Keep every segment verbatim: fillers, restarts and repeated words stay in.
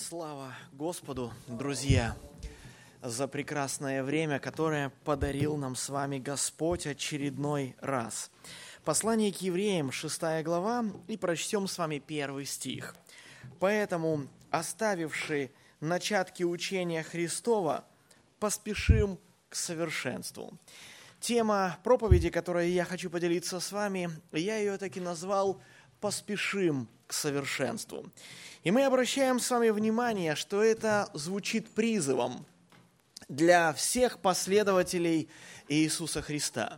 Слава Господу, друзья, за прекрасное время, которое подарил нам с вами Господь очередной раз. Послание к евреям, шестая глава, и прочтем с вами первый стих. «Поэтому, оставивши начатки учения Христова, поспешим к совершенству». Тема проповеди, которой я хочу поделиться с вами, я ее таки назвал «Поспешим к совершенству». И мы обращаем с вами внимание, что это звучит призывом для всех последователей Иисуса Христа.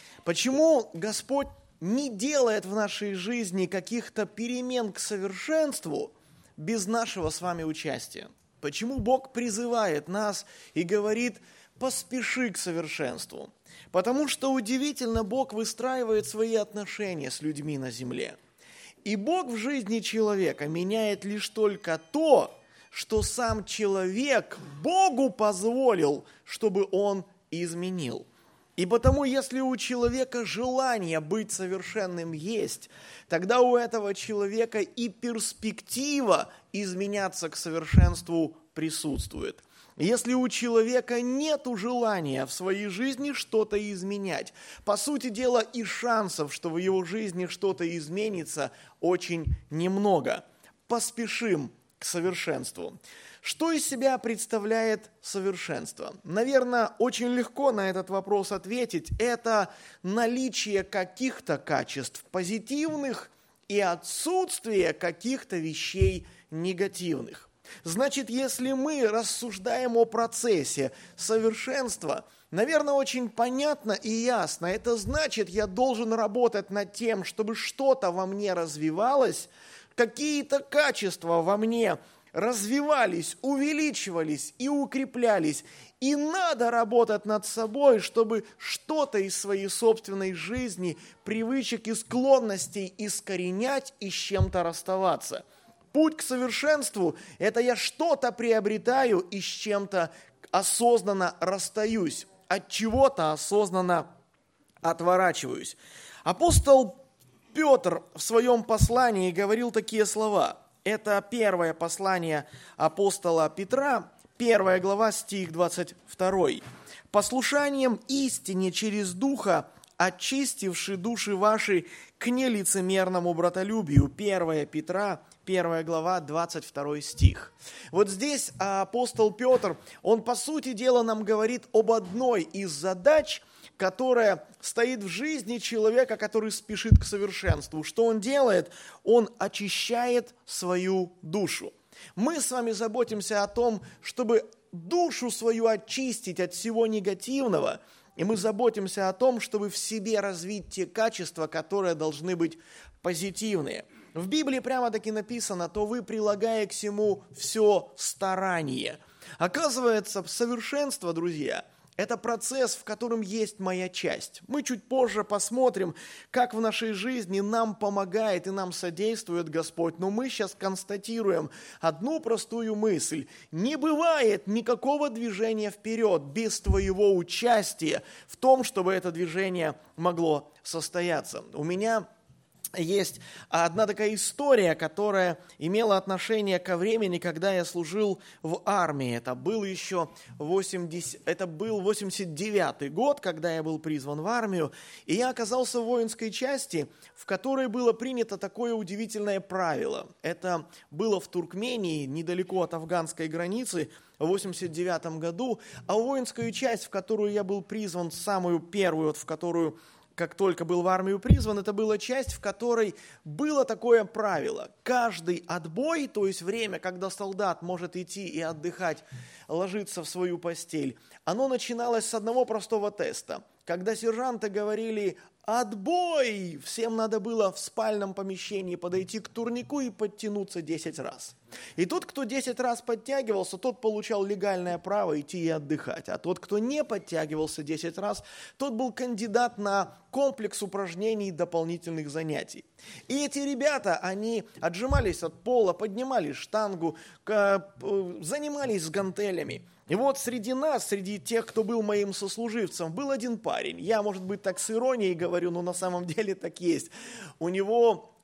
Почему Господь не делает в нашей жизни каких-то перемен к совершенству без нашего с вами участия? Почему Бог призывает нас и говорит «поспеши к совершенству»? Потому что удивительно, Бог выстраивает свои отношения с людьми на земле. И Бог в жизни человека меняет лишь только то, что сам человек Богу позволил, чтобы он изменил. И потому, если у человека желание быть совершенным есть, тогда у этого человека и перспектива изменяться к совершенству присутствует. Если у человека нет желания в своей жизни что-то изменять, по сути дела и шансов, что в его жизни что-то изменится, очень немного. Поспешим к совершенству. Что из себя представляет совершенство? Наверное, очень легко на этот вопрос ответить. Это наличие каких-то качеств позитивных и отсутствие каких-то вещей негативных. Значит, если мы рассуждаем о процессе совершенства, наверное, очень понятно и ясно. Это значит, я должен работать над тем, чтобы что-то во мне развивалось, какие-то качества во мне развивались, увеличивались и укреплялись. И надо работать над собой, чтобы что-то из своей собственной жизни, привычек и склонностей искоренять и с чем-то расставаться. Путь к совершенству – это я что-то приобретаю и с чем-то осознанно расстаюсь, от чего-то осознанно отворачиваюсь. Апостол Петр в своем послании говорил такие слова. Это первое послание апостола Петра, первая глава, стих двадцать два. «Послушанием истине через Духа, очистивши души ваши к нелицемерному братолюбию». первое Петра, первая глава, двадцать второй стих. Вот здесь апостол Петр, он по сути дела нам говорит об одной из задач, которая стоит в жизни человека, который спешит к совершенству. Что он делает? Он очищает свою душу. Мы с вами заботимся о том, чтобы душу свою очистить от всего негативного, и мы заботимся о том, чтобы в себе развить те качества, которые должны быть позитивные. В Библии прямо-таки написано, то вы, прилагая к всему все старание. Оказывается, совершенство, друзья, это процесс, в котором есть моя часть. Мы чуть позже посмотрим, как в нашей жизни нам помогает и нам содействует Господь. Но мы сейчас констатируем одну простую мысль. Не бывает никакого движения вперед без твоего участия в том, чтобы это движение могло состояться. У меня есть одна такая история, которая имела отношение ко времени, когда я служил в армии. Это был еще восемьдесят, это был восемьдесят девятый год, когда я был призван в армию. И я оказался в воинской части, в которой было принято такое удивительное правило. Это было в Туркмении, недалеко от афганской границы, в восемьдесят девятом году. А воинскую часть, в которую я был призван, самую первую, вот в которую... как только был в армию призван, это была часть, в которой было такое правило. Каждый отбой, то есть время, когда солдат может идти и отдыхать, ложиться в свою постель, оно начиналось с одного простого теста. Когда сержанты говорили «отбой!», всем надо было в спальном помещении подойти к турнику и подтянуться десять раз. И тот, кто десять раз подтягивался, тот получал легальное право идти и отдыхать. А тот, кто не подтягивался десять раз, тот был кандидат на комплекс упражнений и дополнительных занятий. И эти ребята, они отжимались от пола, поднимали штангу, занимались с гантелями. И вот среди нас, среди тех, кто был моим сослуживцем, был один парень. Я, может быть, так с иронией говорю, но на самом деле так есть. У него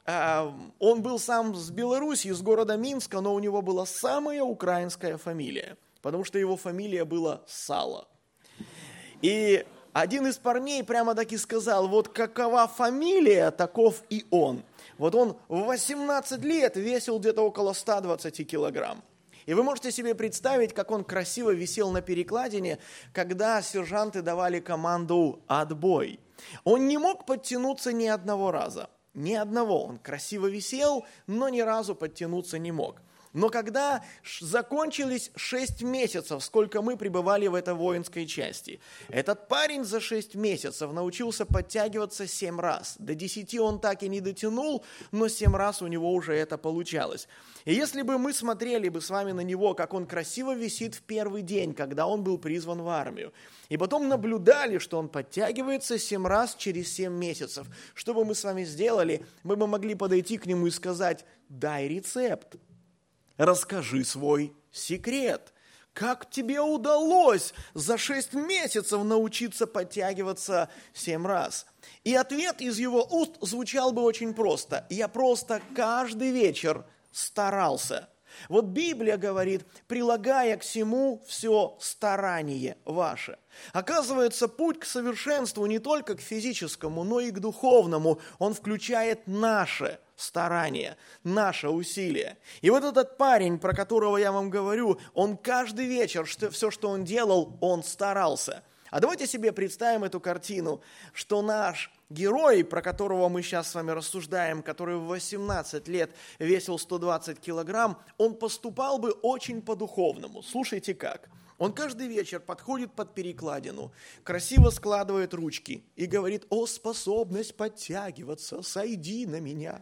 он был сам с Беларуси, из города Минска, но у него была самая украинская фамилия, потому что его фамилия была Сало. И один из парней прямо таки сказал, вот какова фамилия, таков и он. Вот он в восемнадцать лет весил где-то около ста двадцати килограмм. И вы можете себе представить, как он красиво висел на перекладине, когда сержанты давали команду «отбой». Он не мог подтянуться ни одного раза. Ни одного. Он красиво висел, но ни разу подтянуться не мог. Но когда закончились шесть месяцев, сколько мы пребывали в этой воинской части, этот парень за шесть месяцев научился подтягиваться семь раз. До десяти он так и не дотянул, но семь раз у него уже это получалось. И если бы мы смотрели бы с вами на него, как он красиво висит в первый день, когда он был призван в армию, и потом наблюдали, что он подтягивается семь раз через семь месяцев, что бы мы с вами сделали? Мы бы могли подойти к нему и сказать: «Дай рецепт». Расскажи свой секрет. Как тебе удалось за шесть месяцев научиться подтягиваться семь раз? И ответ из его уст звучал бы очень просто. Я просто каждый вечер старался. Вот Библия говорит, прилагая к всему все старание ваше. Оказывается, путь к совершенству не только к физическому, но и к духовному. Он включает наше старание, наше усилие. И вот этот парень, про которого я вам говорю, он каждый вечер, что, все, что он делал, он старался. А давайте себе представим эту картину, что наш герой, про которого мы сейчас с вами рассуждаем, который в восемнадцать лет весил сто двадцать килограмм, он поступал бы очень по-духовному. Слушайте как. Он каждый вечер подходит под перекладину, красиво складывает ручки и говорит: «О, способность подтягиваться, сойди на меня!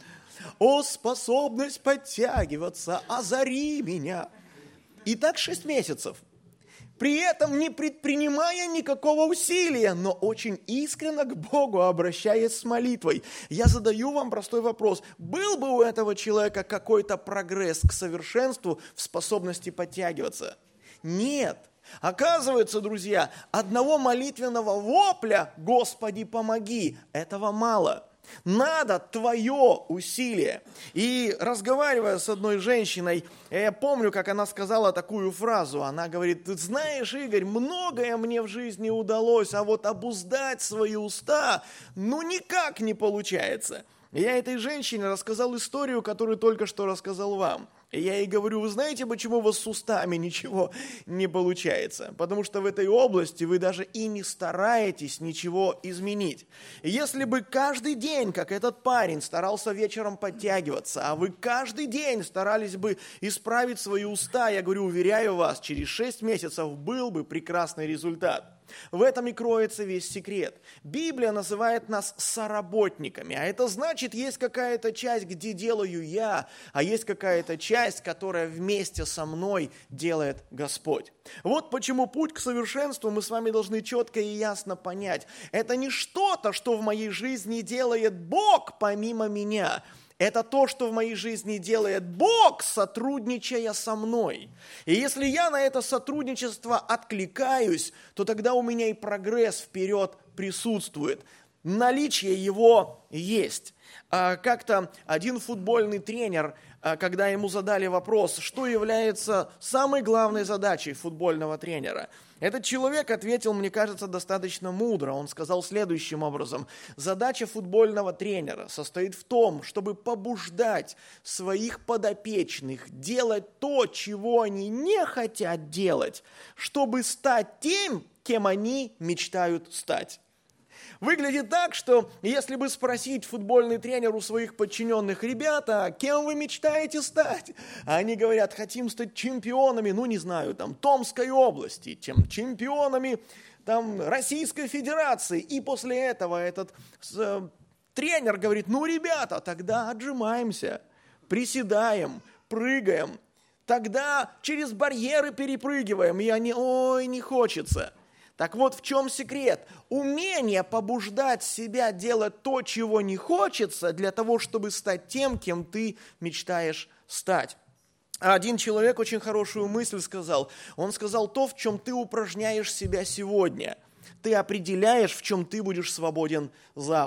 О, способность подтягиваться, озари меня!» И так шесть месяцев. При этом не предпринимая никакого усилия, но очень искренне к Богу обращаясь с молитвой. Я задаю вам простой вопрос. Был бы у этого человека какой-то прогресс к совершенству в способности подтягиваться? Нет. Оказывается, друзья, одного молитвенного вопля «Господи, помоги» этого мало. Надо твое усилие. И разговаривая с одной женщиной, я помню, как она сказала такую фразу. Она говорит: ты знаешь, Игорь, многое мне в жизни удалось, а вот обуздать свои уста, ну никак не получается. И я этой женщине рассказал историю, которую только что рассказал вам. И я ей говорю: вы знаете, почему у вас с устами ничего не получается? Потому что в этой области вы даже и не стараетесь ничего изменить. И если бы каждый день, как этот парень, старался вечером подтягиваться, а вы каждый день старались бы исправить свои уста, я говорю, уверяю вас, через шесть месяцев был бы прекрасный результат. В этом и кроется весь секрет. Библия называет нас соработниками, а это значит, есть какая-то часть, где делаю я, а есть какая-то часть, которая вместе со мной делает Господь. Вот почему путь к совершенству мы с вами должны четко и ясно понять. Это не что-то, что в моей жизни делает Бог помимо меня. Это то, что в моей жизни делает Бог, сотрудничая со мной. И если я на это сотрудничество откликаюсь, то тогда у меня и прогресс вперед присутствует. Наличие его есть. Как-то один футбольный тренер, когда ему задали вопрос, что является самой главной задачей футбольного тренера, этот человек ответил, мне кажется, достаточно мудро. Он сказал следующим образом: задача футбольного тренера состоит в том, чтобы побуждать своих подопечных делать то, чего они не хотят делать, чтобы стать тем, кем они мечтают стать. Выглядит так, что если бы спросить футбольный тренер у своих подчиненных: ребята, кем вы мечтаете стать? А они говорят: хотим стать чемпионами, ну не знаю, там, Томской области, чем чемпионами там, Российской Федерации. И после этого этот э, тренер говорит: ну, ребята, тогда отжимаемся, приседаем, прыгаем, тогда через барьеры перепрыгиваем. И они: ой, не хочется. Так вот, в чем секрет? Умение побуждать себя делать то, чего не хочется, для того, чтобы стать тем, кем ты мечтаешь стать. Один человек очень хорошую мысль сказал. Он сказал: то, в чем ты упражняешь себя сегодня, ты определяешь, в чем ты будешь свободен завтра.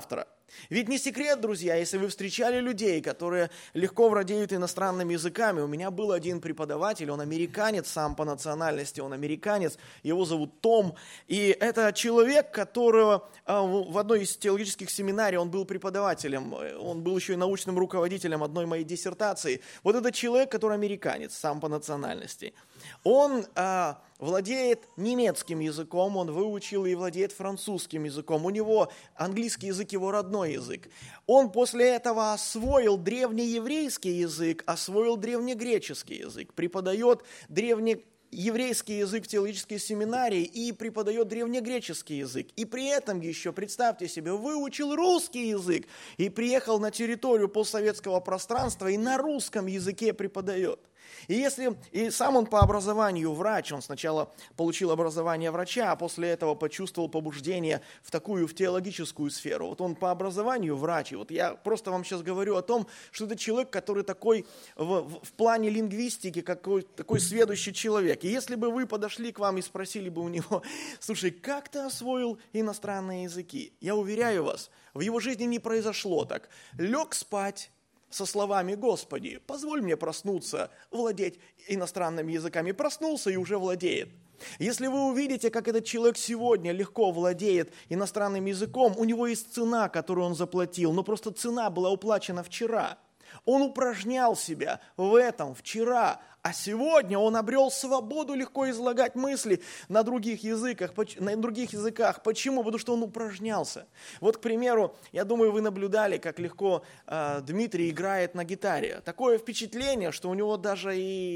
Ведь не секрет, друзья, если вы встречали людей, которые легко владеют иностранными языками. У меня был один преподаватель, он американец сам по национальности, он американец, его зовут Том. И это человек, которого в одной из теологических семинарий, он был преподавателем, он был еще и научным руководителем одной моей диссертации. Вот это человек, который американец сам по национальности. Он а, владеет немецким языком, он выучил и владеет французским языком. У него английский язык его родной язык. Он после этого освоил древнееврейский язык, освоил древнегреческий язык, преподает древнееврейский язык в теологической семинарии и преподает древнегреческий язык. И при этом еще, представьте себе, выучил русский язык и приехал на территорию постсоветского пространства и на русском языке преподает. И если и сам он по образованию врач, он сначала получил образование врача, а после этого почувствовал побуждение в такую, в теологическую сферу. Вот он по образованию врач. И вот я просто вам сейчас говорю о том, что это человек, который такой в, в, в плане лингвистики, какой, такой сведущий человек. И если бы вы подошли к вам и спросили бы у него: слушай, как ты освоил иностранные языки? Я уверяю вас, в его жизни не произошло так. Лег спать со словами: Господи, позволь мне проснуться, владеть иностранными языками. Проснулся и уже владеет. Если вы увидите, как этот человек сегодня легко владеет иностранным языком, у него есть цена, которую он заплатил, но просто цена была уплачена вчера. Он упражнял себя в этом вчера, а сегодня он обрел свободу легко излагать мысли на других языках. На других языках. Почему? Потому что он упражнялся. Вот, к примеру, я думаю, вы наблюдали, как легко э, Дмитрий играет на гитаре. Такое впечатление, что у него даже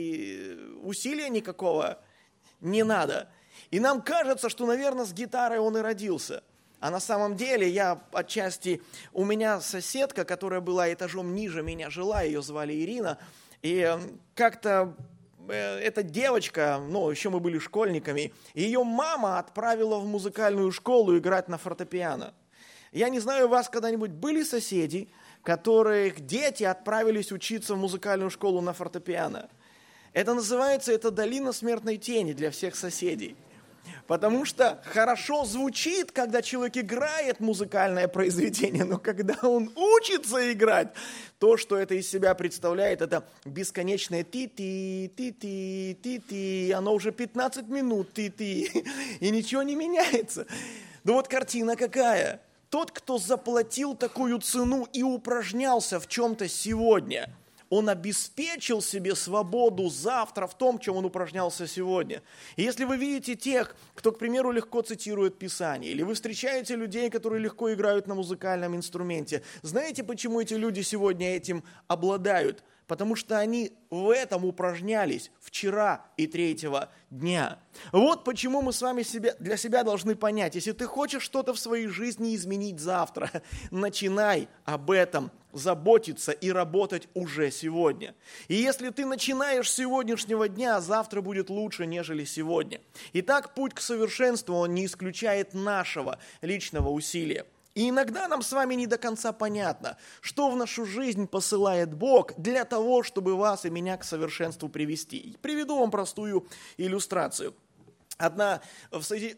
и усилия никакого не надо. И нам кажется, что, наверное, с гитарой он и родился. А на самом деле я отчасти... У меня соседка, которая была этажом ниже меня, жила, ее звали Ирина. И как-то эта девочка, ну, еще мы были школьниками, ее мама отправила в музыкальную школу играть на фортепиано. Я не знаю, у вас когда-нибудь были соседи, которых дети отправились учиться в музыкальную школу на фортепиано? Это называется, это долина смертной тени для всех соседей. Потому что хорошо звучит, когда человек играет музыкальное произведение, но когда он учится играть, то, что это из себя представляет, это бесконечное ти-ти, ти-ти, ти-ти, оно уже пятнадцать минут ти-ти, и ничего не меняется. Да вот картина какая. Тот, кто заплатил такую цену и упражнялся в чем-то сегодня, он обеспечил себе свободу завтра в том, чем он упражнялся сегодня. И если вы видите тех, кто, к примеру, легко цитирует Писание, или вы встречаете людей, которые легко играют на музыкальном инструменте, знаете, почему эти люди сегодня этим обладают? Потому что они в этом упражнялись вчера и третьего дня. Вот почему мы с вами себя, для себя должны понять, если ты хочешь что-то в своей жизни изменить завтра, начинай об этом заботиться и работать уже сегодня. И если ты начинаешь с сегодняшнего дня, завтра будет лучше, нежели сегодня. Итак, путь к совершенству, он не исключает нашего личного усилия. И иногда нам с вами не до конца понятно, что в нашу жизнь посылает Бог для того, чтобы вас и меня к совершенству привести. Приведу вам простую иллюстрацию. Одна, в,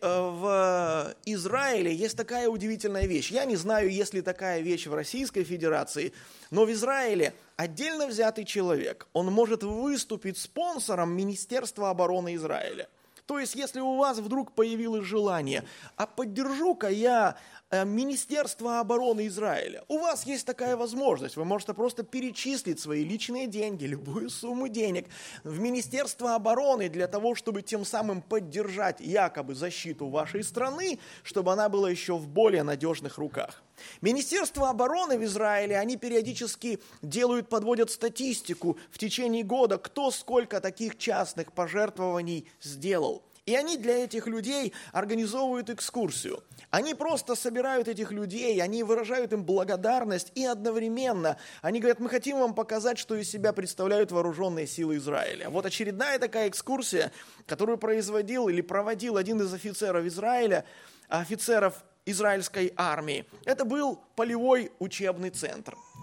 в Израиле есть такая удивительная вещь. Я не знаю, есть ли такая вещь в Российской Федерации, но в Израиле отдельно взятый человек, он может выступить спонсором Министерства обороны Израиля. То есть, если у вас вдруг появилось желание, а поддержу-ка я Министерство обороны Израиля, у вас есть такая возможность, вы можете просто перечислить свои личные деньги, любую сумму денег в Министерство обороны для того, чтобы тем самым поддержать якобы защиту вашей страны, чтобы она была еще в более надежных руках. Министерство обороны в Израиле, они периодически делают, подводят статистику в течение года, кто сколько таких частных пожертвований сделал. И они для этих людей организовывают экскурсию. Они просто собирают этих людей, они выражают им благодарность, и одновременно они говорят: мы хотим вам показать, что из себя представляют вооруженные силы Израиля. Вот очередная такая экскурсия, которую производил или проводил один из офицеров Израиля, офицеров израильской армии. Это был полевой учебный центр.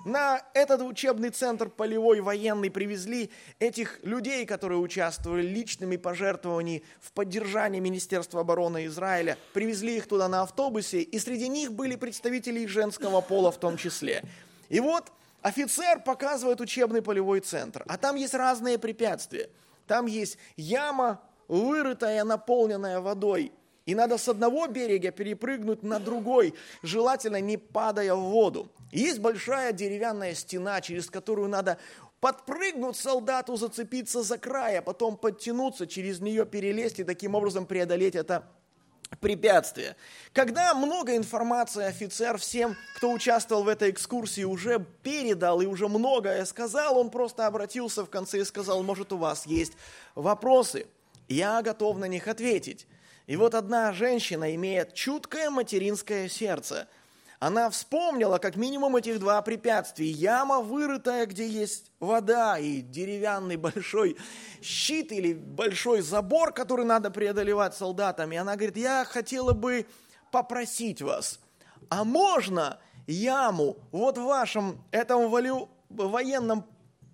на этот учебный центр полевой военный привезли этих людей, которые участвовали личными пожертвованиями в поддержании Министерства обороны Израиля. Привезли их туда на автобусе, и среди них были представители женского пола в том числе. И вот офицер показывает учебный полевой центр, а там есть разные препятствия. Там есть яма, вырытая, наполненная водой. И надо с одного берега перепрыгнуть на другой, желательно не падая в воду. И есть большая деревянная стена, через которую надо подпрыгнуть солдату, зацепиться за край, а потом подтянуться, через нее перелезть и таким образом преодолеть это препятствие. Когда много информации офицер всем, кто участвовал в этой экскурсии, уже передал и уже многое сказал, он просто обратился в конце и сказал: может, у вас есть вопросы? Я готов на них ответить. И вот одна женщина имеет чуткое материнское сердце. Она вспомнила как минимум этих два препятствия. Яма, вырытая, где есть вода, и деревянный большой щит или большой забор, который надо преодолевать солдатам. И она говорит: я хотела бы попросить вас, а можно яму вот в вашем этом валю, военном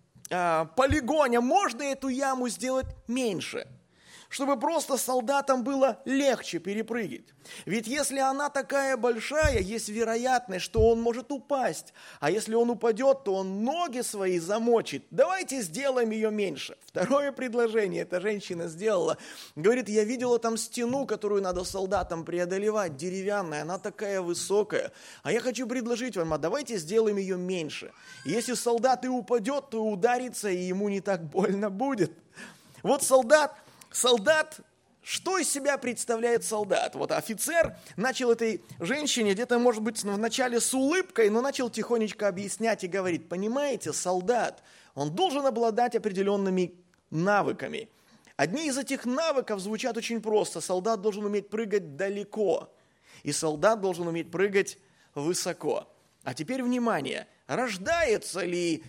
а, полигоне, можно эту яму сделать меньше? Чтобы просто солдатам было легче перепрыгивать. Ведь если она такая большая, есть вероятность, что он может упасть. А если он упадет, то он ноги свои замочит. Давайте сделаем ее меньше. Второе предложение эта женщина сделала. Говорит: я видела там стену, которую надо солдатам преодолевать, деревянная, она такая высокая. А я хочу предложить вам, а давайте сделаем ее меньше. Если солдат и упадет, то ударится, и ему не так больно будет. Вот солдат... Солдат, что из себя представляет солдат? Вот офицер начал этой женщине, где-то, может быть, вначале с улыбкой, но начал тихонечко объяснять и говорить: понимаете, солдат, он должен обладать определенными навыками. Одни из этих навыков звучат очень просто. Солдат должен уметь прыгать далеко, и солдат должен уметь прыгать высоко. А теперь внимание, рождается ли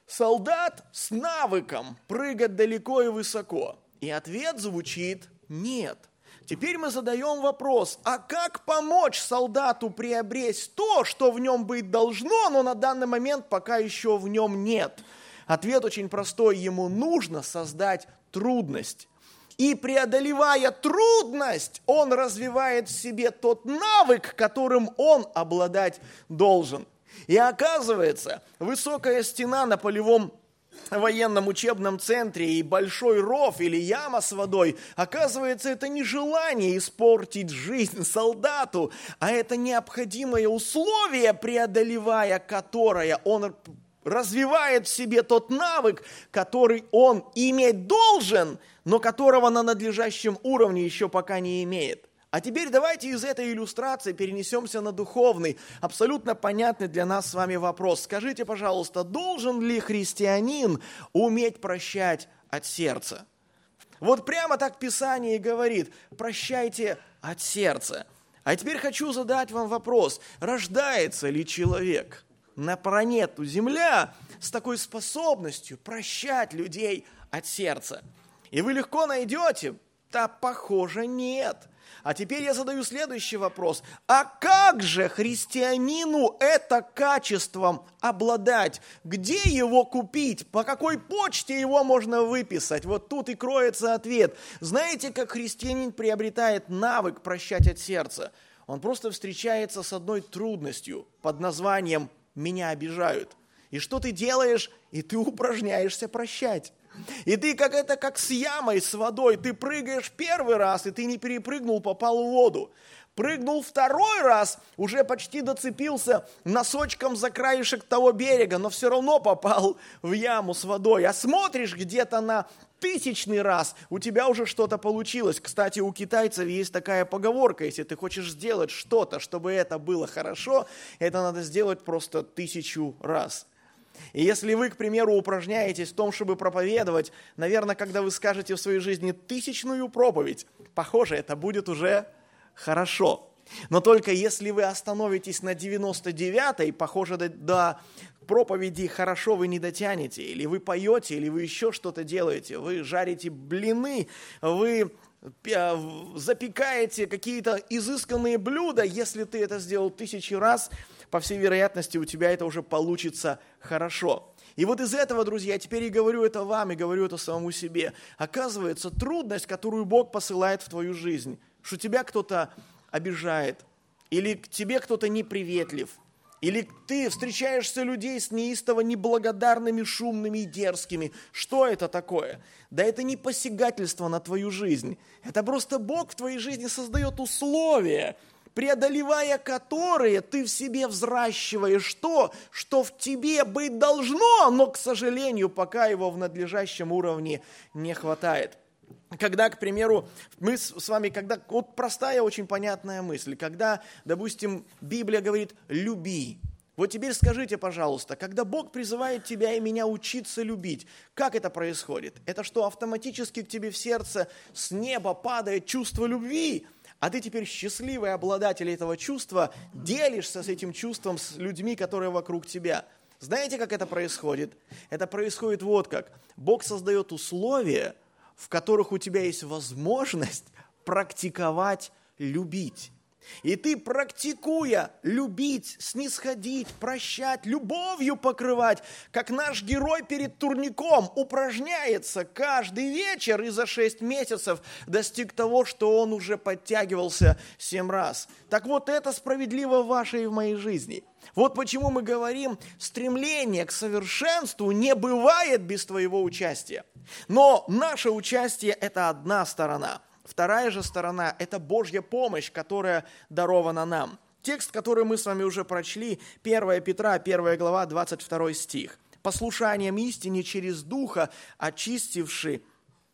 солдат с навыком прыгать далеко и высоко? И ответ звучит: нет. Теперь мы задаем вопрос: а как помочь солдату приобрести то, что в нем быть должно, но на данный момент пока еще в нем нет? Ответ очень простой: ему нужно создать трудность. И преодолевая трудность, он развивает в себе тот навык, которым он обладать должен. И оказывается, высокая стена на полевом военном учебном центре и большой ров или яма с водой, оказывается, это не желание испортить жизнь солдату, а это необходимое условие, преодолевая которое он развивает в себе тот навык, который он иметь должен, но которого на надлежащем уровне еще пока не имеет. А теперь давайте из этой иллюстрации перенесемся на духовный, абсолютно понятный для нас с вами вопрос. Скажите, пожалуйста, должен ли христианин уметь прощать от сердца? Вот прямо так Писание и говорит: прощайте от сердца. А теперь хочу задать вам вопрос: рождается ли человек на планету Земля с такой способностью прощать людей от сердца? И вы легко найдете: да, похоже, нет. А теперь я задаю следующий вопрос. А как же христианину это качеством обладать? Где его купить? По какой почте его можно выписать? Вот тут и кроется ответ. Знаете, как христианин приобретает навык прощать от сердца? Он просто встречается с одной трудностью под названием «меня обижают». И что ты делаешь? И ты упражняешься прощать. И ты как это, как с ямой, с водой, ты прыгаешь первый раз, и ты не перепрыгнул, попал в воду. Прыгнул второй раз, уже почти доцепился носочком за краешек того берега, но все равно попал в яму с водой. А смотришь где-то на тысячный раз, у тебя уже что-то получилось. Кстати, у китайцев есть такая поговорка: если ты хочешь сделать что-то, чтобы это было хорошо, это надо сделать просто тысячу раз. И если вы, к примеру, упражняетесь в том, чтобы проповедовать, наверное, когда вы скажете в своей жизни тысячную проповедь, похоже, это будет уже хорошо. Но только если вы остановитесь на девяносто девятой, похоже, до, до проповеди хорошо вы не дотянете. Или вы поете, или вы еще что-то делаете. Вы жарите блины, вы запекаете какие-то изысканные блюда. Если ты это сделал тысячи раз, по всей вероятности, у тебя это уже получится хорошо. И вот из этого, друзья, теперь и говорю это вам, и говорю это самому себе. Оказывается, трудность, которую Бог посылает в твою жизнь, что тебя кто-то обижает, или к тебе кто-то неприветлив, или ты встречаешься людей с неистово неблагодарными, шумными и дерзкими. Что это такое? Да это не посягательство на твою жизнь. Это просто Бог в твоей жизни создает условия, преодолевая которые ты в себе взращиваешь то, что в тебе быть должно, но, к сожалению, пока его в надлежащем уровне не хватает. Когда, к примеру, мы с вами, когда, вот простая, очень понятная мысль, когда, допустим, Библия говорит «люби». Вот теперь скажите, пожалуйста, когда Бог призывает тебя и меня учиться любить, как это происходит? Это что, автоматически к тебе в сердце с неба падает чувство любви, а ты теперь счастливый обладатель этого чувства, делишься с этим чувством с людьми, которые вокруг тебя? Знаете, как это происходит? Это происходит вот как. Бог создает условия, в которых у тебя есть возможность практиковать любить. И ты, практикуя любить, снисходить, прощать, любовью покрывать, как наш герой перед турником упражняется каждый вечер и за шесть месяцев достиг того, что он уже подтягивался семь раз. Так вот, это справедливо в вашей и в моей жизни. Вот почему мы говорим, стремление к совершенству не бывает без твоего участия. Но наше участие – это одна сторона. Вторая же сторона – это Божья помощь, которая дарована нам. Текст, который мы с вами уже прочли, первое Петра, первая глава, двадцать второй стих. «Послушанием истине через Духа, очистивши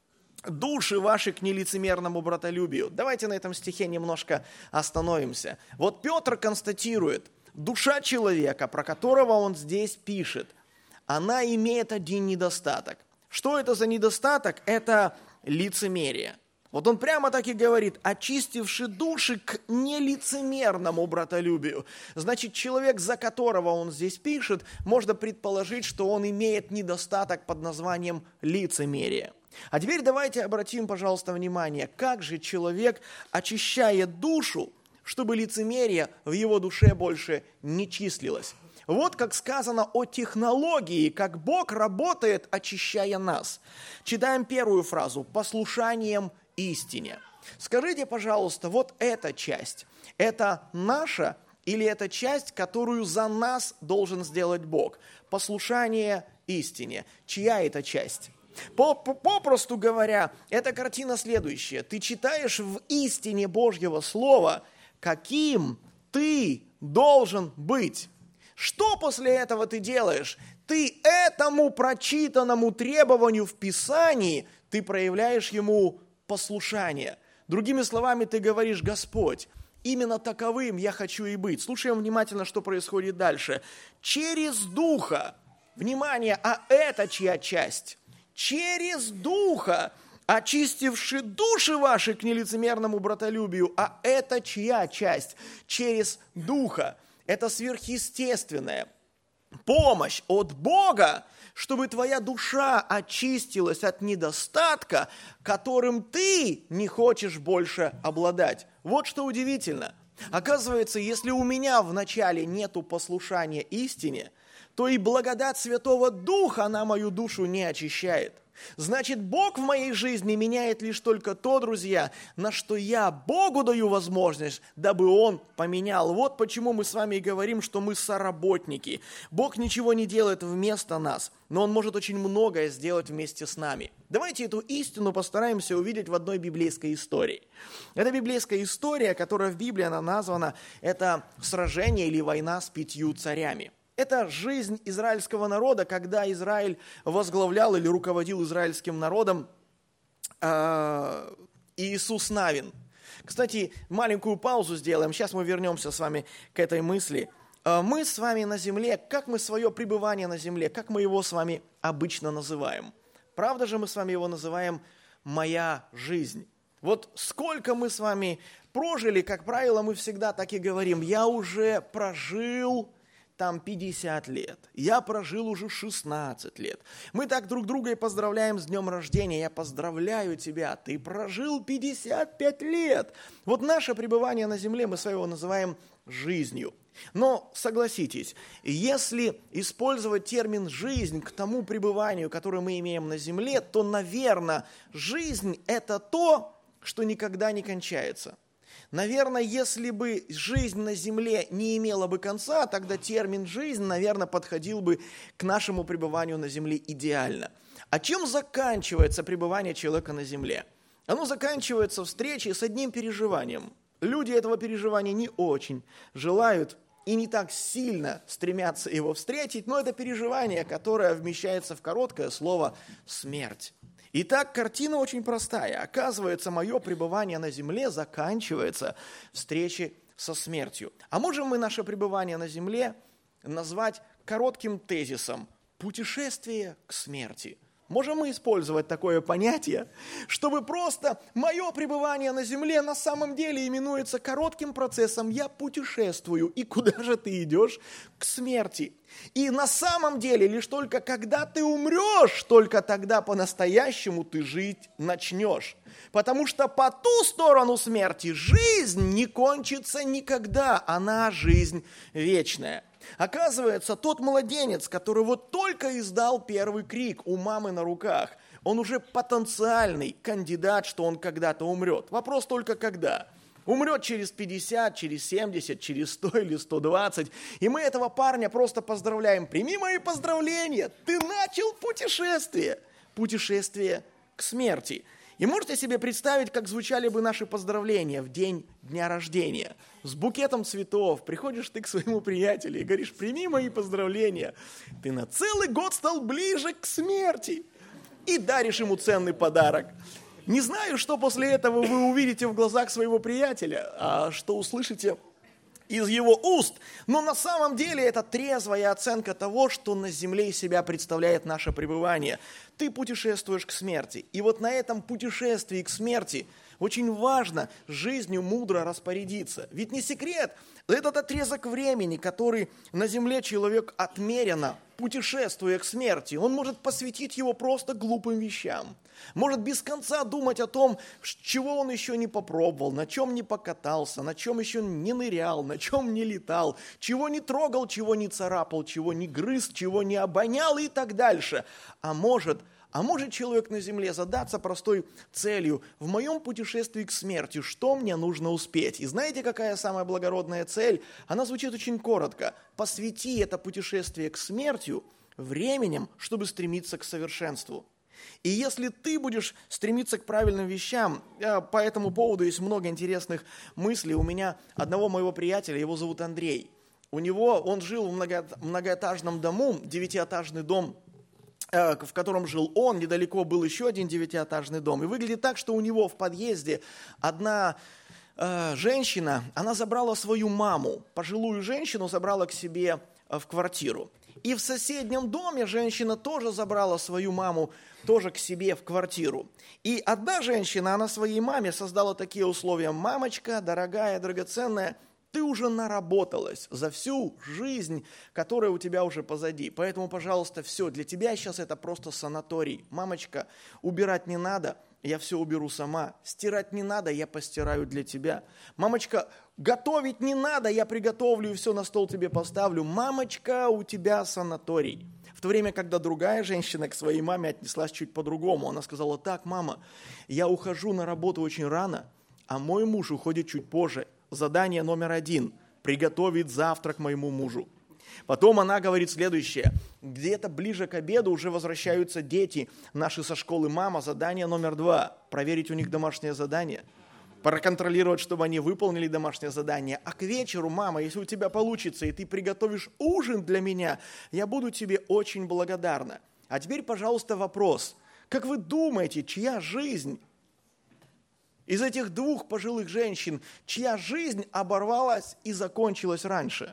души ваши к нелицемерному братолюбию». Давайте на этом стихе немножко остановимся. Вот Петр констатирует, душа человека, про которого он здесь пишет, она имеет один недостаток. Что это за недостаток? Это лицемерие. Вот он прямо так и говорит, очистивши души к нелицемерному братолюбию. Значит, человек, за которого он здесь пишет, можно предположить, что он имеет недостаток под названием лицемерие. А теперь давайте обратим, пожалуйста, внимание, как же человек очищает душу, чтобы лицемерие в его душе больше не числилось. Вот как сказано о технологии, как Бог работает, очищая нас. Читаем первую фразу «послушанием истине». Скажите, пожалуйста, вот эта часть, это наша или это часть, которую за нас должен сделать Бог? Послушание истине. Чья это часть? Попросту говоря, эта картина следующая. Ты читаешь в истине Божьего Слова, каким ты должен быть. Что после этого ты делаешь? Ты этому прочитанному требованию в Писании, ты проявляешь ему послушание. Другими словами, ты говоришь: Господь, именно таковым я хочу и быть. Слушаем внимательно, что происходит дальше. Через Духа, внимание, а это чья часть? Через Духа, очистивши души ваши к нелицемерному братолюбию, а это чья часть? Через Духа. Это сверхъестественная помощь от Бога, чтобы твоя душа очистилась от недостатка, которым ты не хочешь больше обладать. Вот что удивительно. Оказывается, если у меня вначале нету послушания истине, то и благодать Святого Духа, она мою душу не очищает. Значит, Бог в моей жизни меняет лишь только то, друзья, на что я Богу даю возможность, дабы Он поменял. Вот почему мы с вами и говорим, что мы соработники. Бог ничего не делает вместо нас, но Он может очень многое сделать вместе с нами. Давайте эту истину постараемся увидеть в одной библейской истории. Это библейская история, которая в Библии она названа, это сражение или война с пятью царями. Это жизнь израильского народа, когда Израиль возглавлял или руководил израильским народом э, Иисус Навин. Кстати, маленькую паузу сделаем, сейчас мы вернемся с вами к этой мысли. Э, мы с вами на земле, как мы свое пребывание на земле, как мы его с вами обычно называем? Правда же мы с вами его называем «моя жизнь». Вот сколько мы с вами прожили, как правило, мы всегда так и говорим: я уже прожил там пятьдесят лет, я прожил уже шестнадцать лет. Мы так друг друга и поздравляем с днем рождения. Я поздравляю тебя, ты прожил пятьдесят пять лет. Вот наше пребывание на земле, мы своего называем жизнью. Но согласитесь, если использовать термин «жизнь» к тому пребыванию, которое мы имеем на земле, то, наверное, жизнь – это то, что никогда не кончается. Наверное, если бы жизнь на земле не имела бы конца, тогда термин «жизнь», наверное, подходил бы к нашему пребыванию на земле идеально. А чем заканчивается пребывание человека на земле? Оно заканчивается встречей с одним переживанием. Люди этого переживания не очень желают и не так сильно стремятся его встретить, но это переживание, которое вмещается в короткое слово «смерть». Итак, картина очень простая. Оказывается, мое пребывание на земле заканчивается встречей со смертью. А можем мы наше пребывание на земле назвать коротким тезисом «путешествие к смерти». Можем мы использовать такое понятие, чтобы просто мое пребывание на земле на самом деле именуется коротким процессом «я путешествую». И куда же ты идешь? К смерти. И на самом деле лишь только когда ты умрешь, только тогда по-настоящему ты жить начнешь. Потому что по ту сторону смерти жизнь не кончится никогда, она жизнь вечная. Оказывается, тот младенец, который вот только издал первый крик у мамы на руках, он уже потенциальный кандидат, что он когда-то умрет. Вопрос только когда. Умрет через пятьдесят, через семьдесят, через сто или сто двадцать. И мы этого парня просто поздравляем. Прими мои поздравления, ты начал путешествие. Путешествие к смерти. И можете себе представить, как звучали бы наши поздравления в день дня рождения. С букетом цветов приходишь ты к своему приятелю и говоришь: прими мои поздравления, ты на целый год стал ближе к смерти. И даришь ему ценный подарок. Не знаю, что после этого вы увидите в глазах своего приятеля, а что услышите из его уст, но на самом деле это трезвая оценка того, что на земле из себя представляет наше пребывание. Ты путешествуешь к смерти, и вот на этом путешествии к смерти очень важно жизнью мудро распорядиться. Ведь не секрет, этот отрезок времени, который на земле человек отмеренно, путешествуя к смерти, он может посвятить его просто глупым вещам. Может без конца думать о том, чего он еще не попробовал, на чем не покатался, на чем еще не нырял, на чем не летал, чего не трогал, чего не царапал, чего не грыз, чего не обонял и так дальше. А может, а может человек на земле задаться простой целью: в моем путешествии к смерти, что мне нужно успеть? И знаете, какая самая благородная цель? Она звучит очень коротко. Посвяти это путешествие к смерти временем, чтобы стремиться к совершенству. И если ты будешь стремиться к правильным вещам, по этому поводу есть много интересных мыслей. У меня одного моего приятеля, его зовут Андрей. У него, он жил в многоэтажном дому, девятиэтажный дом, в котором жил он, недалеко был еще один девятиэтажный дом. И выглядит так, что у него в подъезде одна э, женщина, она забрала свою маму, пожилую женщину забрала к себе в квартиру. И в соседнем доме женщина тоже забрала свою маму тоже к себе в квартиру. И одна женщина, она своей маме создала такие условия: мамочка, дорогая, драгоценная, ты уже наработалась за всю жизнь, которая у тебя уже позади. Поэтому, пожалуйста, все, для тебя сейчас это просто санаторий. Мамочка, убирать не надо, я все уберу сама. Стирать не надо, я постираю для тебя. Мамочка, готовить не надо, я приготовлю и все на стол тебе поставлю. Мамочка, у тебя санаторий. В то время, когда другая женщина к своей маме отнеслась чуть по-другому. Она сказала: так, мама, я ухожу на работу очень рано, а мой муж уходит чуть позже. Задание номер один – приготовить завтрак моему мужу. Потом она говорит следующее. Где-то ближе к обеду уже возвращаются дети наши со школы. Мама, задание номер два – проверить у них домашнее задание. Проконтролировать, чтобы они выполнили домашнее задание. А к вечеру, мама, если у тебя получится, и ты приготовишь ужин для меня, я буду тебе очень благодарна. А теперь, пожалуйста, вопрос. Как вы думаете, чья жизнь из этих двух пожилых женщин, чья жизнь оборвалась и закончилась раньше?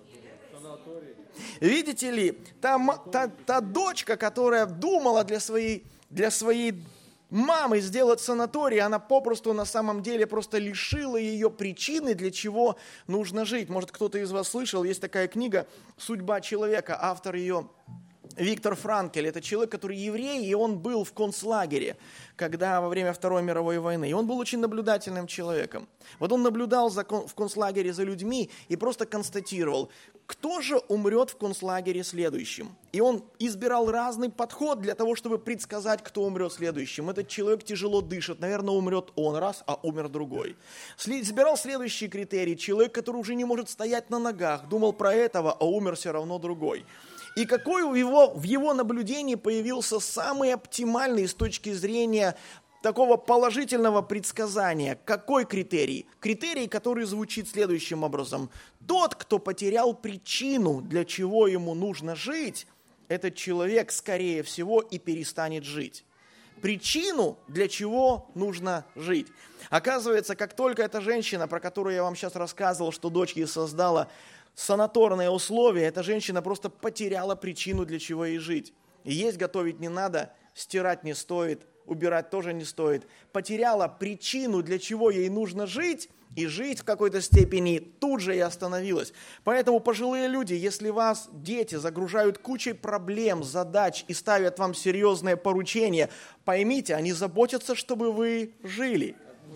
Видите ли, та, та, та дочка, которая думала для своей, для своей мамы сделать санаторий, она попросту на самом деле просто лишила ее причины, для чего нужно жить. Может, кто-то из вас слышал, есть такая книга «Судьба человека», автор ее Виктор Франкель – это человек, который еврей, и он был в концлагере, когда во время Второй мировой войны. И он был очень наблюдательным человеком. Вот он наблюдал за, в концлагере за людьми и просто констатировал, кто же умрет в концлагере следующим. И он избирал разный подход для того, чтобы предсказать, кто умрет следующим. Этот человек тяжело дышит, наверное, умрет он раз, а умер другой. Избирал следующий критерий. Человек, который уже не может стоять на ногах, думал про этого, а умер все равно другой. И какой у его, в его наблюдении появился самый оптимальный с точки зрения такого положительного предсказания. Какой критерий? Критерий, который звучит следующим образом. Тот, кто потерял причину, для чего ему нужно жить, этот человек, скорее всего, и перестанет жить. Причину, для чего нужно жить. Оказывается, как только эта женщина, про которую я вам сейчас рассказывал, что дочь ей создала санаторные условия, эта женщина просто потеряла причину, для чего ей жить. И есть готовить не надо, стирать не стоит, убирать тоже не стоит. Потеряла причину, для чего ей нужно жить, и жить в какой-то степени тут же и остановилась. Поэтому, пожилые люди, если вас дети загружают кучей проблем, задач и ставят вам серьезные поручения, поймите, они заботятся, чтобы вы жили.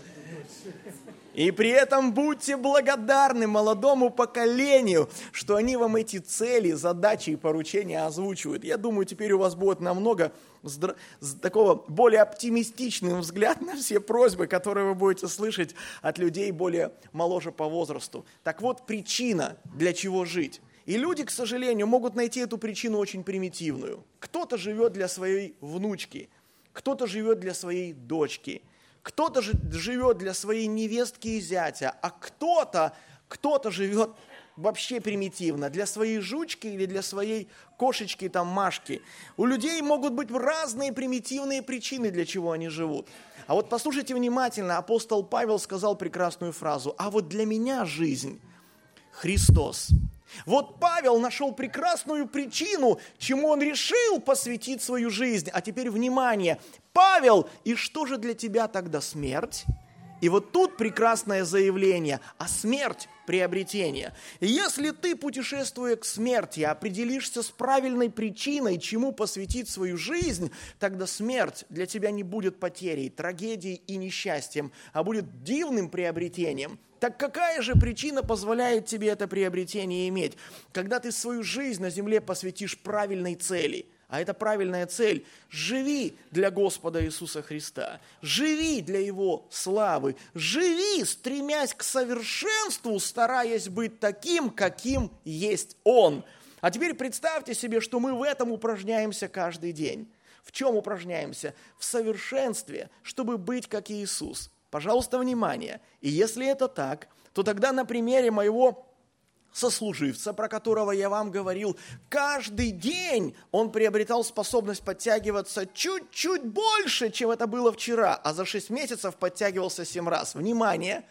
И при этом будьте благодарны молодому поколению, что они вам эти цели, задачи и поручения озвучивают. Я думаю, теперь у вас будет намного здра... такого более оптимистичный взгляд на все просьбы, которые вы будете слышать от людей более моложе по возрасту. Так вот, причина, для чего жить. И люди, к сожалению, могут найти эту причину очень примитивную. Кто-то живет для своей внучки, кто-то живет для своей дочки, кто-то живет для своей невестки и зятя, а кто-то, кто-то живет вообще примитивно, для своей жучки или для своей кошечки, там, Машки. У людей могут быть разные примитивные причины, для чего они живут. А вот послушайте внимательно, апостол Павел сказал прекрасную фразу: «А вот для меня жизнь – Христос». Вот Павел нашел прекрасную причину, чему он решил посвятить свою жизнь. А теперь внимание, Павел, и что же для тебя тогда смерть? И вот тут прекрасное заявление, а смерть – приобретение. Если ты, путешествуя к смерти, определишься с правильной причиной, чему посвятить свою жизнь, тогда смерть для тебя не будет потерей, трагедией и несчастьем, а будет дивным приобретением. Так какая же причина позволяет тебе это приобретение иметь? Когда ты свою жизнь на земле посвятишь правильной цели. А это правильная цель. Живи для Господа Иисуса Христа. Живи для Его славы. Живи, стремясь к совершенству, стараясь быть таким, каким есть Он. А теперь представьте себе, что мы в этом упражняемся каждый день. В чем упражняемся? В совершенстве, чтобы быть как Иисус. Пожалуйста, внимание. И если это так, то тогда на примере моего сослуживца, про которого я вам говорил, каждый день он приобретал способность подтягиваться чуть-чуть больше, чем это было вчера, а за шесть месяцев подтягивался семь раз. Внимание!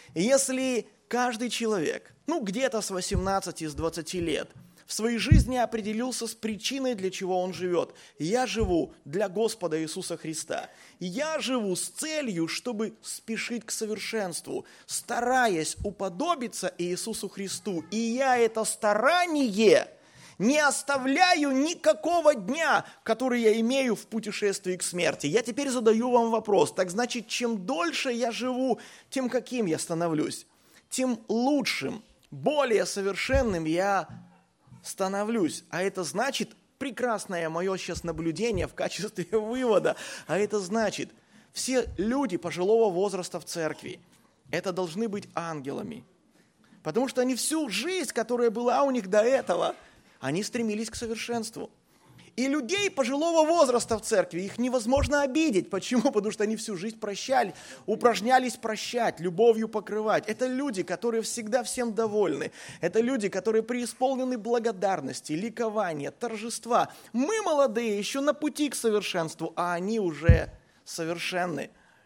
Если каждый человек, ну где-то с восемнадцати, с двадцати лет, в своей жизни определился с причиной, для чего он живет. Я живу для Господа Иисуса Христа. Я живу с целью, чтобы спешить к совершенству, стараясь уподобиться Иисусу Христу. И я это старание не оставляю никакого дня, который я имею в путешествии к смерти. Я теперь задаю вам вопрос. Так значит, чем дольше я живу, тем каким я становлюсь, тем лучшим, более совершенным я становлюсь. А это значит, прекрасное мое сейчас наблюдение в качестве вывода, а это значит, все люди пожилого возраста в церкви, это должны быть ангелами. Потому что они всю жизнь, которая была у них до этого, они стремились к совершенству. И людей пожилого возраста в церкви, их невозможно обидеть. Почему? Потому что они всю жизнь прощали, упражнялись прощать, любовью покрывать. Это люди, которые всегда всем довольны. Это люди, которые преисполнены благодарности, ликования, торжества. Мы, молодые, еще на пути к совершенству, а они уже совершенны.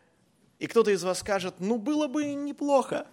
И кто-то из вас скажет, ну было бы неплохо,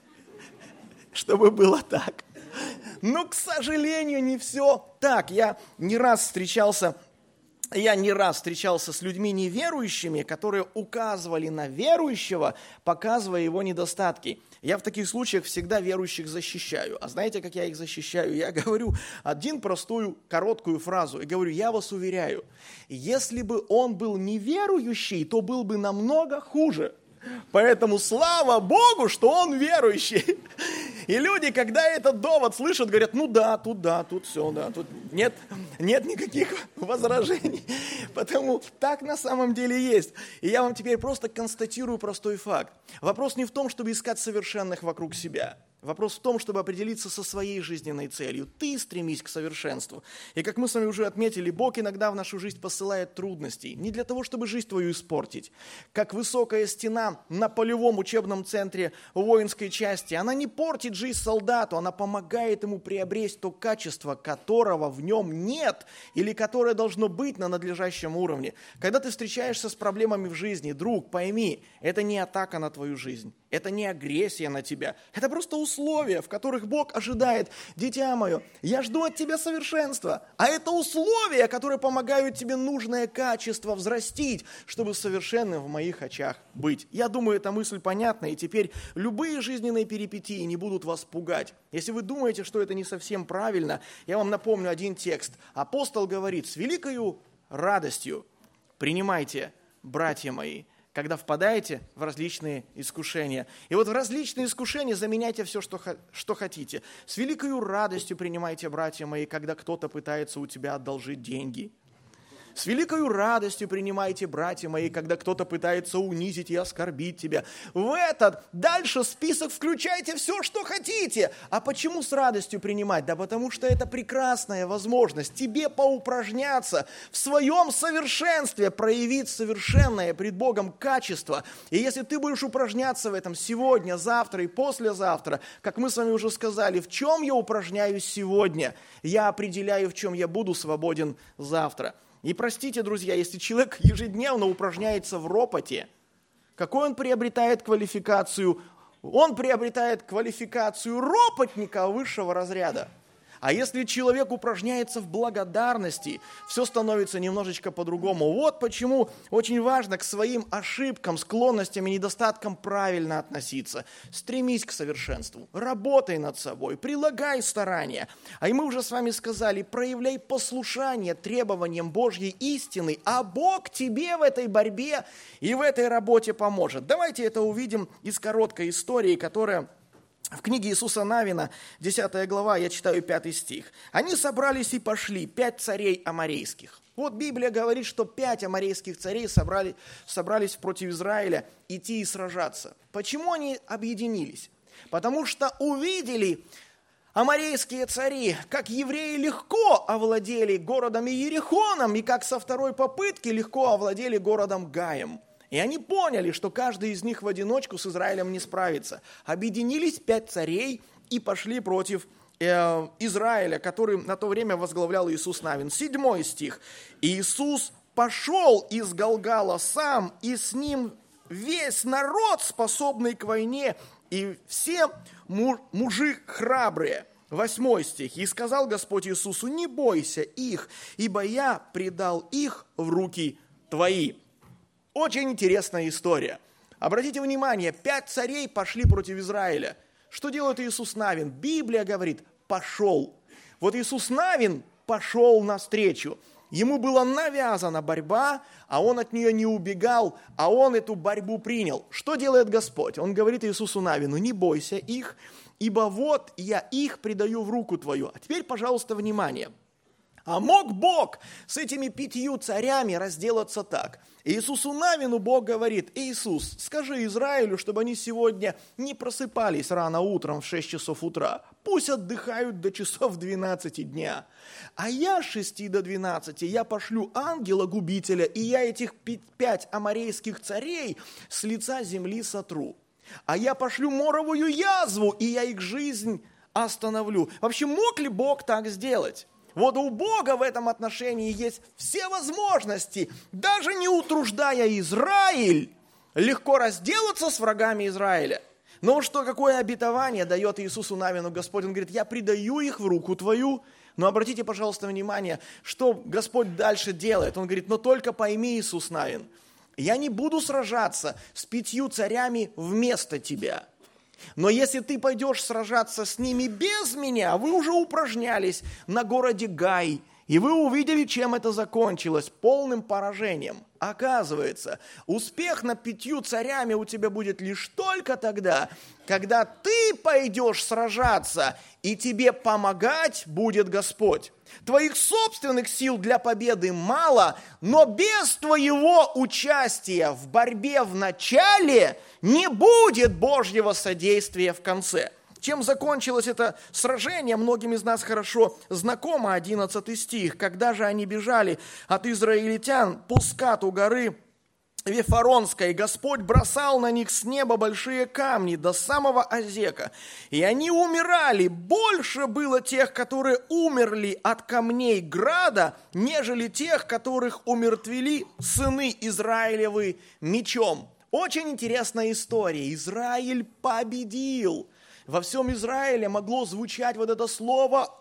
чтобы было так. Но, к сожалению, не все так. Я не раз встречался Я не раз встречался с людьми неверующими, которые указывали на верующего, показывая его недостатки. Я в таких случаях всегда верующих защищаю. А знаете, как я их защищаю? Я говорю один простую, короткую фразу. И говорю, я вас уверяю, если бы он был неверующий, то был бы намного хуже. Поэтому слава Богу, что он верующий. И люди, когда этот довод слышат, говорят, ну да, тут да, тут все, да, тут нет, нет никаких возражений. Потому так на самом деле есть. И я вам теперь просто констатирую простой факт. Вопрос не в том, чтобы искать совершенных вокруг себя. Вопрос в том, чтобы определиться со своей жизненной целью. Ты стремись к совершенству. И как мы с вами уже отметили, Бог иногда в нашу жизнь посылает трудностей. Не для того, чтобы жизнь твою испортить. Как высокая стена на полевом учебном центре воинской части. Она не портит жизнь солдату, она помогает ему приобрести то качество, которого в нем нет. Или которое должно быть на надлежащем уровне. Когда ты встречаешься с проблемами в жизни, друг, пойми, это не атака на твою жизнь. Это не агрессия на тебя. Это просто условия, в которых Бог ожидает. Дитя мое, я жду от тебя совершенства. А это условия, которые помогают тебе нужное качество взрастить, чтобы совершенным в моих очах быть. Я думаю, эта мысль понятна. И теперь любые жизненные перипетии не будут вас пугать. Если вы думаете, что это не совсем правильно, я вам напомню один текст. Апостол говорит, с великою радостью принимайте, братья мои, когда впадаете в различные искушения. И вот в различные искушения заменяйте все, что, что хотите. С великою радостью принимайте, братья мои, когда кто-то пытается у тебя одолжить деньги. С великою радостью принимайте, братья мои, когда кто-то пытается унизить и оскорбить тебя. В этот дальше список включайте все, что хотите. А почему с радостью принимать? Да потому что это прекрасная возможность тебе поупражняться в своем совершенстве, проявить совершенное пред Богом качество. И если ты будешь упражняться в этом сегодня, завтра и послезавтра, как мы с вами уже сказали, в чем я упражняюсь сегодня, я определяю, в чем я буду свободен завтра. И простите, друзья, если человек ежедневно упражняется в ропоте, какой он приобретает квалификацию? Он приобретает квалификацию ропотника высшего разряда. А если человек упражняется в благодарности, все становится немножечко по-другому. Вот почему очень важно к своим ошибкам, склонностям и недостаткам правильно относиться. Стремись к совершенству, работай над собой, прилагай старания. А и мы уже с вами сказали, проявляй послушание требованиям Божьей истины, а Бог тебе в этой борьбе и в этой работе поможет. Давайте это увидим из короткой истории, которая... В книге Иисуса Навина, десятая глава, я читаю пятый стих. «Они собрались и пошли, пять царей аморейских». Вот Библия говорит, что пять аморейских царей собрали, собрались против Израиля идти и сражаться. Почему они объединились? Потому что увидели аморейские цари, как евреи легко овладели городом Иерихоном, и как со второй попытки легко овладели городом Гаем. И они поняли, что каждый из них в одиночку с Израилем не справится. Объединились пять царей и пошли против э, Израиля, который на то время возглавлял Иисус Навин. Седьмой стих. «Иисус пошел из Галгала сам, и с ним весь народ, способный к войне, и все мужи храбрые». Восьмой стих. «И сказал Господь Иисусу, не бойся их, ибо я предал их в руки твои». Очень интересная история. Обратите внимание, пять царей пошли против Израиля. Что делает Иисус Навин? Библия говорит, пошел. Вот Иисус Навин пошел навстречу. Ему была навязана борьба, а он от нее не убегал, а он эту борьбу принял. Что делает Господь? Он говорит Иисусу Навину, не бойся их, ибо вот я их предаю в руку твою. А теперь, пожалуйста, внимание. А мог Бог с этими пятью царями разделаться так? Иисусу Навину Бог говорит, Иисус, скажи Израилю, чтобы они сегодня не просыпались рано утром в шесть часов утра. Пусть отдыхают до часов двенадцати дня. А я с шести до двенадцати, я пошлю ангела-губителя, и я этих пять аморейских царей с лица земли сотру. А я пошлю моровую язву, и я их жизнь остановлю. Вообще, мог ли Бог так сделать? Вот у Бога в этом отношении есть все возможности, даже не утруждая Израиль, легко разделаться с врагами Израиля. Но что, какое обетование дает Иисусу Навину Господь? Он говорит, я предаю их в руку твою. Но обратите, пожалуйста, внимание, что Господь дальше делает. Он говорит, но только пойми, Иисус Навин, я не буду сражаться с пятью царями вместо тебя. Но если ты пойдешь сражаться с ними без меня, вы уже упражнялись на городе Гай, и вы увидели, чем это закончилось, полным поражением. Оказывается, успех над пятью царями у тебя будет лишь только тогда, когда ты пойдешь сражаться, и тебе помогать будет Господь. Твоих собственных сил для победы мало, но без твоего участия в борьбе в начале не будет Божьего содействия в конце. Чем закончилось это сражение, многим из нас хорошо знакомо, одиннадцатый стих. Когда же они бежали от израильтян по скату горы Вифаронской, Господь бросал на них с неба большие камни до самого Азека. И они умирали. Больше было тех, которые умерли от камней града, нежели тех, которых умертвили сыны Израилевы мечом. Очень интересная история. Израиль победил. Во всем Израиле могло звучать вот это слово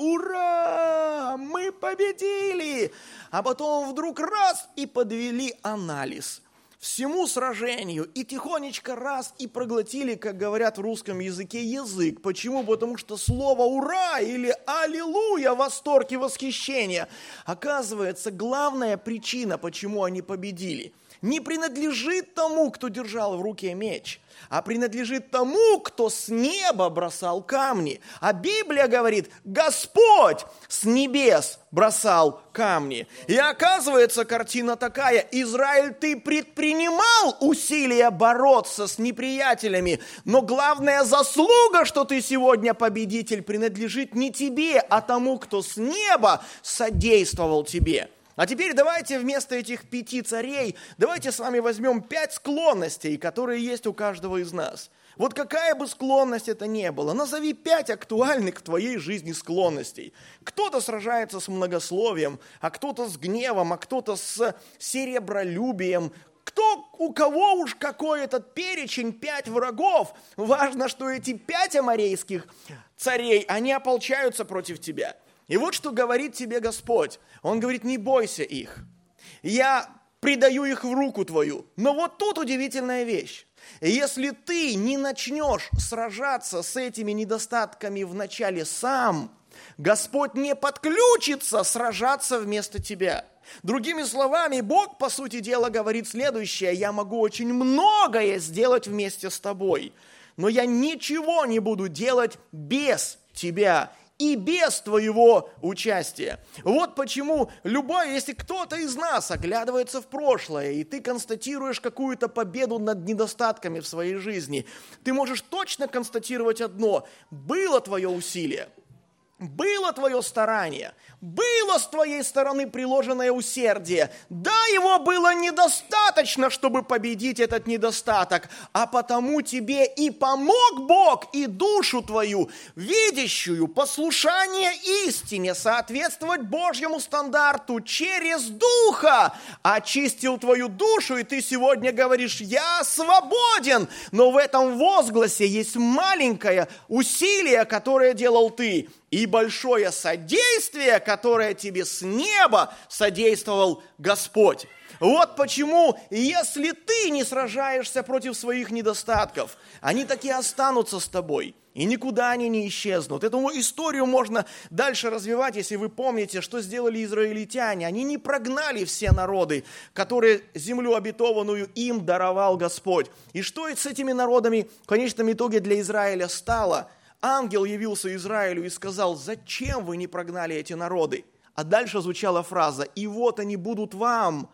«Ура! Мы победили!» А потом вдруг раз и подвели анализ всему сражению и тихонечко раз и проглотили, как говорят в русском языке, язык. Почему? Потому что слово «Ура!» или «Аллилуйя!» восторг и восхищение. Оказывается, главная причина, почему они победили, не принадлежит тому, кто держал в руке меч, а принадлежит тому, кто с неба бросал камни. А Библия говорит, Господь с небес бросал камни. И оказывается, картина такая, Израиль, ты предпринимал усилия бороться с неприятелями, но главная заслуга, что ты сегодня победитель, принадлежит не тебе, а тому, кто с неба содействовал тебе. А теперь давайте вместо этих пяти царей, давайте с вами возьмем пять склонностей, которые есть у каждого из нас. Вот какая бы склонность это ни была, назови пять актуальных в твоей жизни склонностей. Кто-то сражается с многословием, а кто-то с гневом, а кто-то с серебролюбием. Кто, у кого уж какой этот перечень, пять врагов. Важно, что эти пять аморейских царей, они ополчаются против тебя. И вот что говорит тебе Господь. Он говорит, не бойся их. Я предаю их в руку твою. Но вот тут удивительная вещь. Если ты не начнешь сражаться с этими недостатками вначале сам, Господь не подключится сражаться вместо тебя. Другими словами, Бог, по сути дела, говорит следующее. Я могу очень многое сделать вместе с тобой, но я ничего не буду делать без тебя и без твоего участия. Вот почему любой, если кто-то из нас оглядывается в прошлое, и ты констатируешь какую-то победу над недостатками в своей жизни, ты можешь точно констатировать одно: было твое усилие, было твое старание, было с твоей стороны приложенное усердие. Да, его было недостаточно, чтобы победить этот недостаток, а потому тебе и помог Бог, и душу твою, видящую послушание истине, соответствовать Божьему стандарту через Духа, очистил твою душу, и ты сегодня говоришь: я свободен. Но в этом возгласе есть маленькое усилие, которое делал ты, и большое содействие, которое тебе с неба содействовал Господь. Вот почему, если ты не сражаешься против своих недостатков, они таки останутся с тобой, и никуда они не исчезнут. Эту историю можно дальше развивать, если вы помните, что сделали израильтяне. Они не прогнали все народы, которые землю обетованную им даровал Господь. И что с этими народами в конечном итоге для Израиля стало? Ангел явился Израилю и сказал: зачем вы не прогнали эти народы? А дальше звучала фраза: и вот они будут вам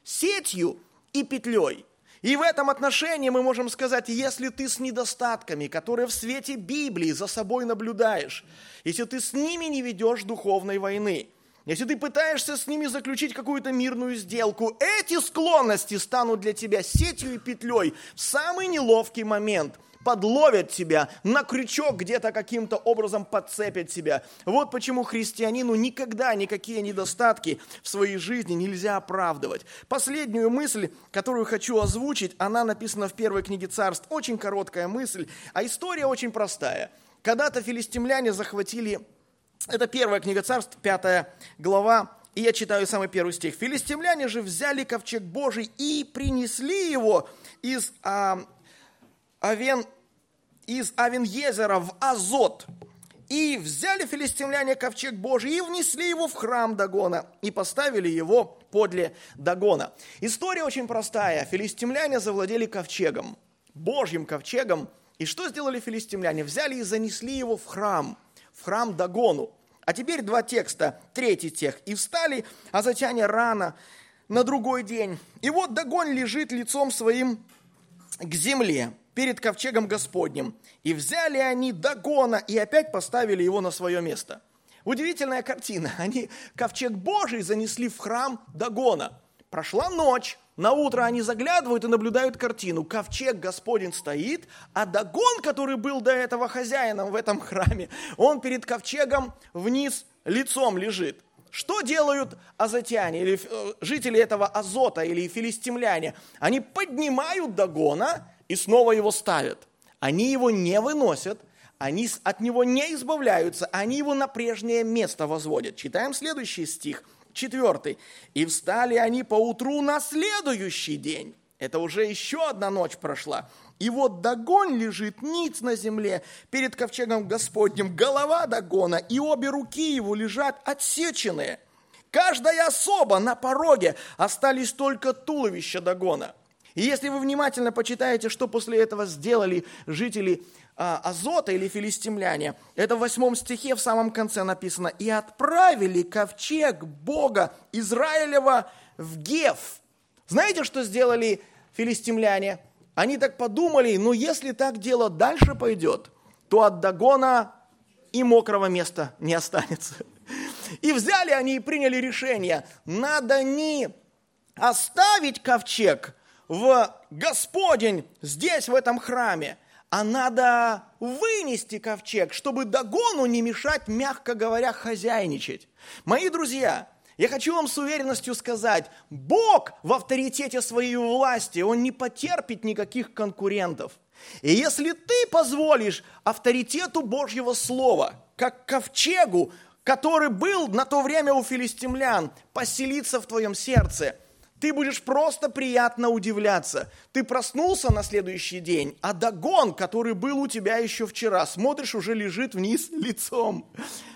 сетью и петлей. И в этом отношении мы можем сказать, если ты с недостатками, которые в свете Библии за собой наблюдаешь, если ты с ними не ведешь духовной войны, если ты пытаешься с ними заключить какую-то мирную сделку, эти склонности станут для тебя сетью и петлей в самый неловкий момент. Подловят тебя, на крючок где-то каким-то образом подцепят тебя. Вот почему христианину никогда никакие недостатки в своей жизни нельзя оправдывать. Последнюю мысль, которую хочу озвучить, она написана в первой книге Царств. Очень короткая мысль, а история очень простая. Когда-то филистимляне захватили Это первая книга Царств, пятая глава, и я читаю самый первый стих. «Филистимляне же взяли ковчег Божий и принесли его из, а, Авен, из Авен-Езера в Азот. И взяли филистимляне ковчег Божий и внесли его в храм Дагона и поставили его подле Дагона». История очень простая. Филистимляне завладели ковчегом, Божьим ковчегом. И что сделали филистимляне? Взяли и занесли его в храм, в храм Дагону. А теперь два текста. Третий текст. «И встали азотяне рано на другой день. И вот Дагон лежит лицом своим к земле перед ковчегом Господним. И взяли они Дагона и опять поставили его на свое место». Удивительная картина. Они ковчег Божий занесли в храм Дагона. Прошла ночь. На утро они заглядывают и наблюдают картину. Ковчег Господень стоит, а Дагон, который был до этого хозяином в этом храме, он перед ковчегом вниз лицом лежит. Что делают азотяне, или жители этого Азота, или филистимляне? Они поднимают Дагона и снова его ставят. Они его не выносят, они от него не избавляются, они его на прежнее место возводят. Читаем следующий стих. Четвертый. «И встали они поутру на следующий день». Это уже еще одна ночь прошла. «И вот Дагон лежит ниц на земле перед ковчегом Господним, голова Дагона, и обе руки его лежат отсеченные. Каждая особа на пороге, остались только туловища Дагона». И если вы внимательно почитаете, что после этого сделали жители а, Азота или филистимляне, это в восьмом стихе в самом конце написано: «И отправили ковчег Бога Израилева в Гев». Знаете, что сделали филистимляне? Они так подумали, ну если так дело дальше пойдет, то от Дагона и мокрого места не останется. И взяли они и приняли решение: надо не оставить ковчег в Господень здесь, в этом храме, а надо вынести ковчег, чтобы Дагону не мешать, мягко говоря, хозяйничать. Мои друзья, я хочу вам с уверенностью сказать, Бог в авторитете своей власти, Он не потерпит никаких конкурентов. И если ты позволишь авторитету Божьего Слова, как ковчегу, который был на то время у филистимлян, поселиться в твоем сердце, ты будешь просто приятно удивляться. Ты проснулся на следующий день, а Дагон, который был у тебя еще вчера, смотришь, уже лежит вниз лицом.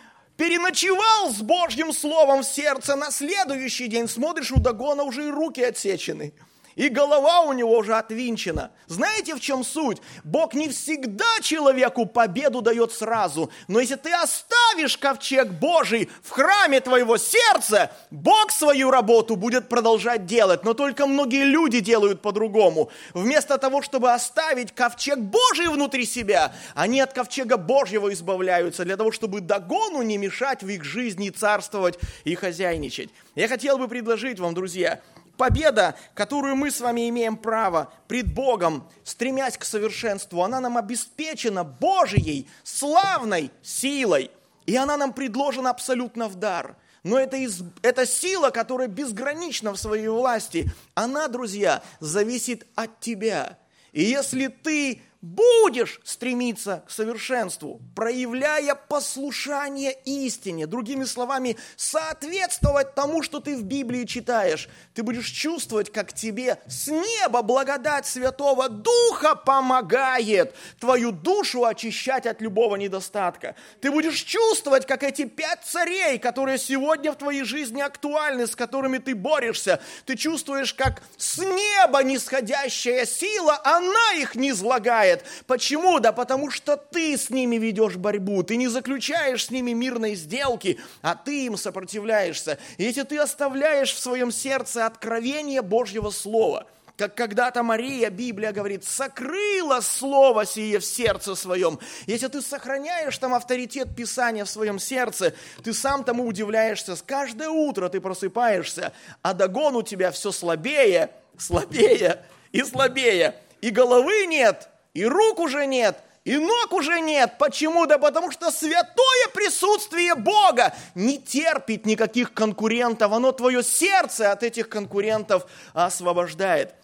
Переночевал с Божьим Словом в сердце, на следующий день смотришь, у Дагона уже и руки отсечены. И голова у него уже отвинчена. Знаете, в чем суть? Бог не всегда человеку победу дает сразу. Но если ты оставишь ковчег Божий в храме твоего сердца, Бог свою работу будет продолжать делать. Но только многие люди делают по-другому. Вместо того, чтобы оставить ковчег Божий внутри себя, они от ковчега Божьего избавляются, для того, чтобы Дагону не мешать в их жизни царствовать и хозяйничать. Я хотел бы предложить вам, друзья, победа, которую мы с вами имеем право пред Богом, стремясь к совершенству, она нам обеспечена Божией славной силой. И она нам предложена абсолютно в дар. Но это, из, это сила, которая безгранична в своей власти, она, друзья, зависит от тебя. И если ты будешь стремиться к совершенству, проявляя послушание истине, другими словами, соответствовать тому, что ты в Библии читаешь, ты будешь чувствовать, как тебе с неба благодать Святого Духа помогает твою душу очищать от любого недостатка. Ты будешь чувствовать, как эти пять царей, которые сегодня в твоей жизни актуальны, с которыми ты борешься, ты чувствуешь, как с неба нисходящая сила, она их низлагает. Почему? Да потому что ты с ними ведешь борьбу, ты не заключаешь с ними мирной сделки, а ты им сопротивляешься. И если ты оставляешь в своем сердце откровение Божьего Слова, как когда-то Мария, Библия говорит, сокрыла слово сие в сердце своем. Если ты сохраняешь там авторитет Писания в своем сердце, ты сам тому удивляешься. Каждое утро ты просыпаешься, а Дагон у тебя все слабее, слабее и слабее. И головы нет, и рук уже нет, и ног уже нет. Почему? Да потому что святое присутствие Бога не терпит никаких конкурентов. Оно твое сердце от этих конкурентов освобождает.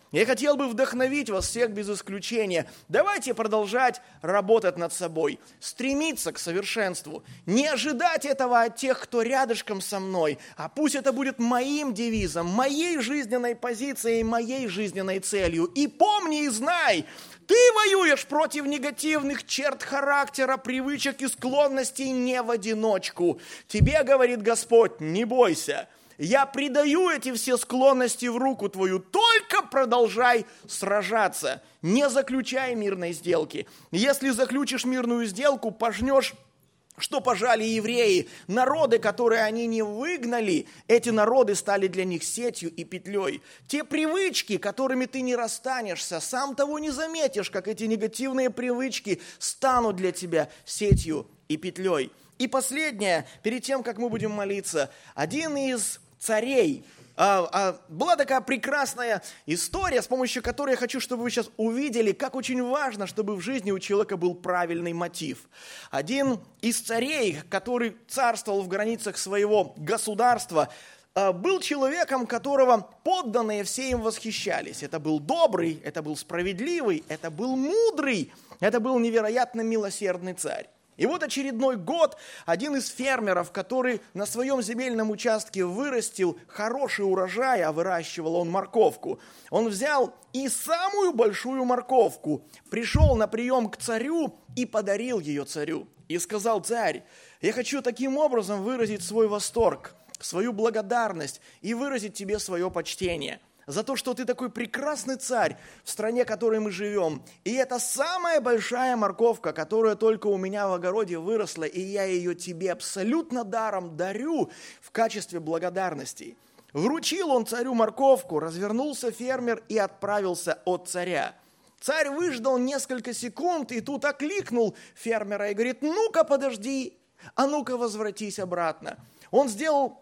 Я хотел бы вдохновить вас всех без исключения. Давайте продолжать работать над собой, стремиться к совершенству, не ожидать этого от тех, кто рядышком со мной, а пусть это будет моим девизом, моей жизненной позицией, моей жизненной целью. И помни и знай, ты воюешь против негативных черт характера, привычек и склонностей не в одиночку. Тебе, говорит Господь, не бойся. Я предаю эти все склонности в руку твою, только продолжай сражаться, не заключай мирной сделки. Если заключишь мирную сделку, пожнешь, что пожали евреи. Народы, которые они не выгнали, эти народы стали для них сетью и петлей. Те привычки, которыми ты не расстанешься, сам того не заметишь, как эти негативные привычки станут для тебя сетью и петлей. И последнее, перед тем, как мы будем молиться, один из царей. А, а, была такая прекрасная история, с помощью которой я хочу, чтобы вы сейчас увидели, как очень важно, чтобы в жизни у человека был правильный мотив. Один из царей, который царствовал в границах своего государства, а, был человеком, которого подданные все им восхищались. Это был добрый, это был справедливый, это был мудрый, это был невероятно милосердный царь. И вот очередной год один из фермеров, который на своем земельном участке вырастил хороший урожай, а выращивал он морковку, он взял и самую большую морковку, пришел на прием к царю и подарил ее царю. И сказал: царь, я хочу таким образом выразить свой восторг, свою благодарность и выразить тебе свое почтение за то, что ты такой прекрасный царь в стране, в которой мы живем. И это самая большая морковка, которая только у меня в огороде выросла, и я ее тебе абсолютно даром дарю в качестве благодарности. Вручил он царю морковку, развернулся фермер и отправился от царя. Царь выждал несколько секунд и тут окликнул фермера и говорит: ну-ка подожди, а ну-ка возвратись обратно. Он сделал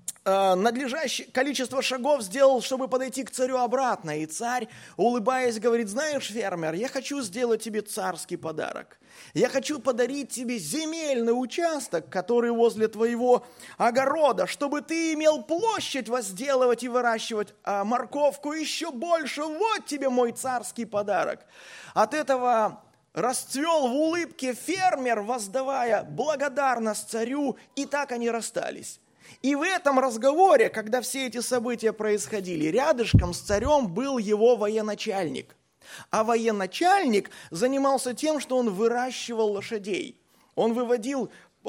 надлежащее количество шагов сделал, чтобы подойти к царю обратно. И царь, улыбаясь, говорит: знаешь, фермер, я хочу сделать тебе царский подарок. Я хочу подарить тебе земельный участок, который возле твоего огорода, чтобы ты имел площадь возделывать и выращивать а, морковку еще больше. Вот тебе мой царский подарок. От этого расцвел в улыбке фермер, воздавая благодарность царю, и так они расстались. И в этом разговоре, когда все эти события происходили, рядышком с царем был его военачальник. А военачальник занимался тем, что он выращивал лошадей. Он выводил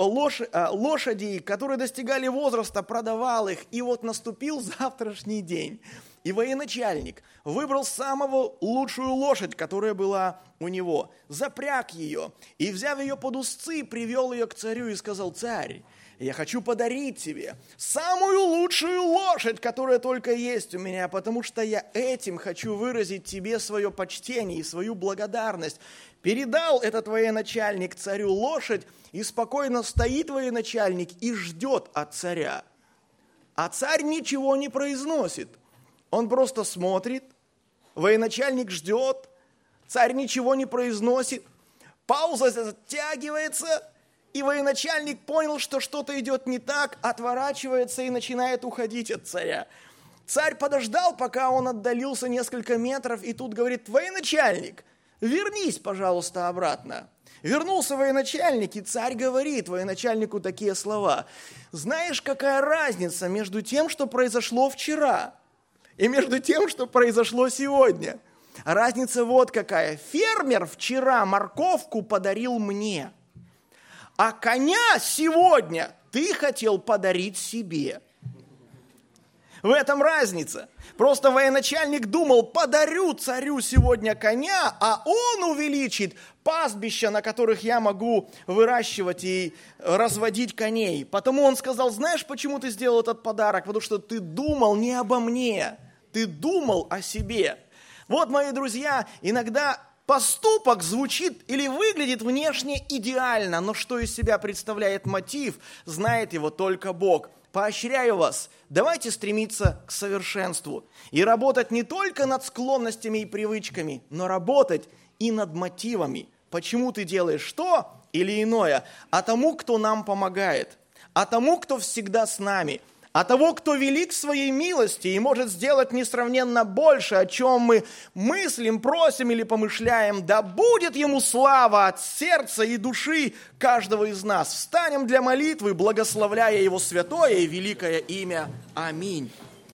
лошадей, которые достигали возраста, продавал их. И вот наступил завтрашний день. И военачальник выбрал самую лучшую лошадь, которая была у него, запряг ее и, взяв ее под узцы, привел ее к царю и сказал: царь, я хочу подарить тебе самую лучшую лошадь, которая только есть у меня, потому что я этим хочу выразить тебе свое почтение и свою благодарность. Передал этот военачальник царю лошадь, и спокойно стоит военачальник и ждет от царя. А царь ничего не произносит. Он просто смотрит, военачальник ждет, царь ничего не произносит, пауза затягивается, и военачальник понял, что что-то идет не так, отворачивается и начинает уходить от царя. Царь подождал, пока он отдалился несколько метров, и тут говорит: военачальник, вернись, пожалуйста, обратно. Вернулся военачальник, и царь говорит военачальнику такие слова: знаешь, какая разница между тем, что произошло вчера, и между тем, что произошло сегодня? Разница вот какая. Фермер вчера морковку подарил мне, а коня сегодня ты хотел подарить себе. В этом разница. Просто военачальник думал: подарю царю сегодня коня, а он увеличит пастбища, на которых я могу выращивать и разводить коней. Потому он сказал: знаешь, почему ты сделал этот подарок? Потому что ты думал не обо мне, ты думал о себе. Вот, мои друзья, иногда поступок звучит или выглядит внешне идеально, но что из себя представляет мотив, знает его только Бог. Поощряю вас, давайте стремиться к совершенству и работать не только над склонностями и привычками, но работать и над мотивами. Почему ты делаешь то или иное? А тому, кто нам помогает, а тому, кто всегда с нами, А того, кто велик в своей милости и может сделать несравненно больше, о чем мы мыслим, просим или помышляем, да будет ему слава от сердца и души каждого из нас. Встанем для молитвы, благословляя его святое и великое имя. Аминь.